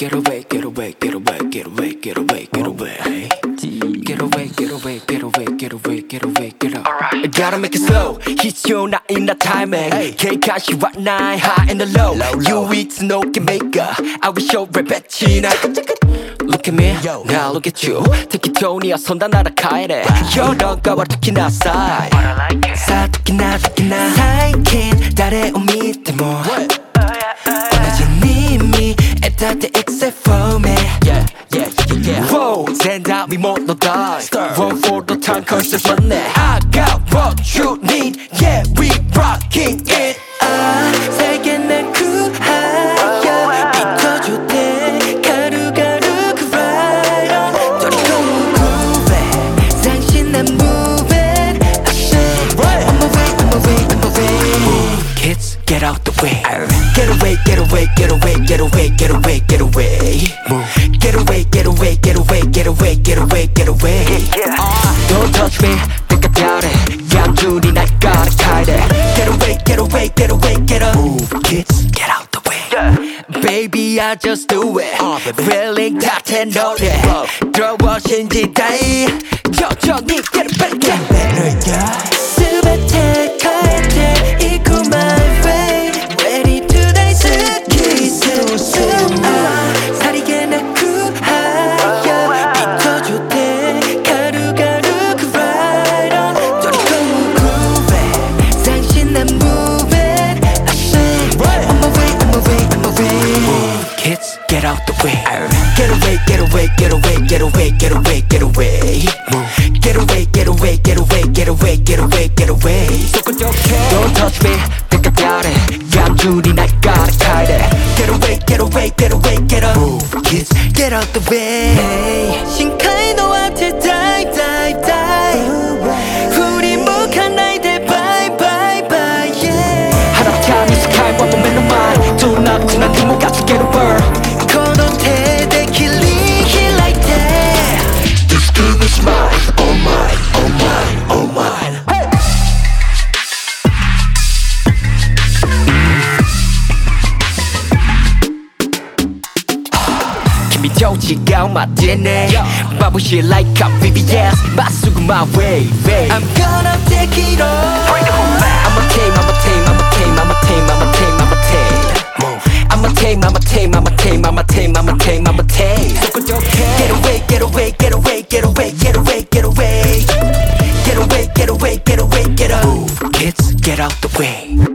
get away, get away, get away, get away, get away, get away. Get away, get away, get away, get away, get away, get up. I gotta make it slow. He's you not in the timing. Can't catch you at night, high and the low. You eat no can make up. I will show repetition. Look at me, now look at you. Take it Tony, 손 다 날아가야래. 여러가 와 특히 나 side. 사 특히 나 사이킨 달에 오미 때문에. 님이 애타한테 except for me. Whoa, stand out, we won't no die. Run for the time, cause there's money. I got what you need, yeah, we rocking it. 세계 날 구하여 비춰줄 때 가루가루 그 rider. 저리고 grooving, 당신 난 moving. I say, on my way, on my way, on my way. Kids, get out the way. Get away, get away, get away, get away, get away, get away. Get away, get away, get away, get away, get away, get away. Don't touch me, think I doubt it. 감줄이 날 가득하대. Get away, get away, get away, get up. Move, kids, get out the way. Baby, I just do it. Feeling 같은 노래. 들어오신지 다이. 천천히 get better, get better. 스베테 카이테 이고 my way. Ready to die, 스키 스스아. 사리게 나 구하여 비춰줄 때 가루가루 그 rider. 저리고 grooving, 당신 난 moving. I say, on my way, on my way, on my way. Kids, get out the way. Get away, get away, get away, get away, get away, get away. Get away, get away, get away, get away, get away, get away. Don't touch me, think I doubt it. 감줄이 날 가득하대. Get away, get away, get away, get up. Move, kids, get out the way. 신카이 너한테 die, die, die. 우리 목한 나이 돼 bye, bye, bye, yeah. 하나타임 이 스카이 one moment of mine. 두 남친한 두목 같이 get a bird. 걸어대 대 killing it like that. This game is mine, oh mine, oh mine, oh mine. Hey. 미쳐지가 my DNA. 바보시 like a VVS. 맞수고 my way, way. I'm gonna take it all. Bring the whole back. I'm a tame, I'm a tame, I'm a tame, I'm a tame, I'm a tame, I'm a tame. I'm a tame, I'm a tame, I'm a tame, I'm a tame, I'm a tame, I'm a tame. Get away, get away, get away, get away, get away, get away. Get away, get away, get away, get up. Move, kids, get out the way.